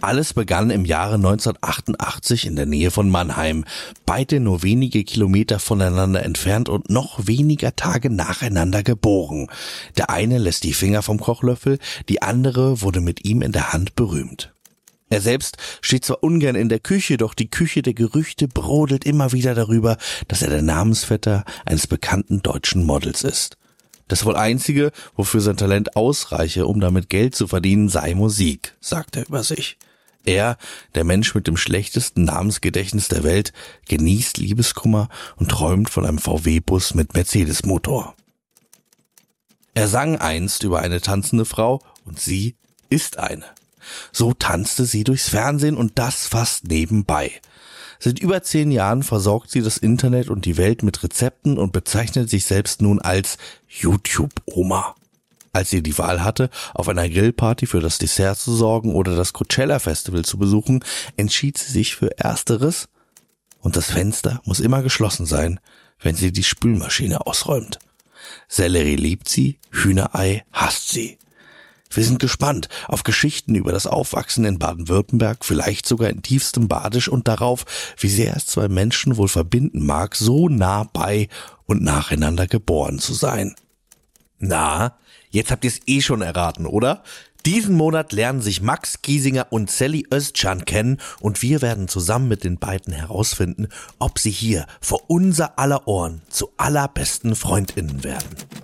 Alles begann im Jahre 1988 in der Nähe von Mannheim, beide nur wenige Kilometer voneinander entfernt und noch weniger Tage nacheinander geboren. Der eine lässt die Finger vom Kochlöffel, die andere wurde mit ihm in der Hand berühmt. Er selbst steht zwar ungern in der Küche, doch die Küche der Gerüchte brodelt immer wieder darüber, dass er der Namensvetter eines bekannten deutschen Models ist. Das wohl Einzige, wofür sein Talent ausreiche, um damit Geld zu verdienen, sei Musik, sagt er über sich. Er, der Mensch mit dem schlechtesten Namensgedächtnis der Welt, genießt Liebeskummer und träumt von einem VW-Bus mit Mercedes-Motor. Er sang einst über eine tanzende Frau und sie ist eine. So tanzte sie durchs Fernsehen und das fast nebenbei. Seit über 10 Jahren versorgt sie das Internet und die Welt mit Rezepten und bezeichnet sich selbst nun als YouTube-Oma. Als sie die Wahl hatte, auf einer Grillparty für das Dessert zu sorgen oder das Coachella-Festival zu besuchen, entschied sie sich für Ersteres. Und das Fenster muss immer geschlossen sein, wenn sie die Spülmaschine ausräumt. Sellerie liebt sie, Hühnerei hasst sie. Wir sind gespannt auf Geschichten über das Aufwachsen in Baden-Württemberg, vielleicht sogar in tiefstem Badisch und darauf, wie sehr es zwei Menschen wohl verbinden mag, so nah bei und nacheinander geboren zu sein. Na, jetzt habt ihr es schon erraten, oder? Diesen Monat lernen sich Max Giesinger und Sally Özcan kennen und wir werden zusammen mit den beiden herausfinden, ob sie hier vor unser aller Ohren zu allerbesten FreundInnen werden.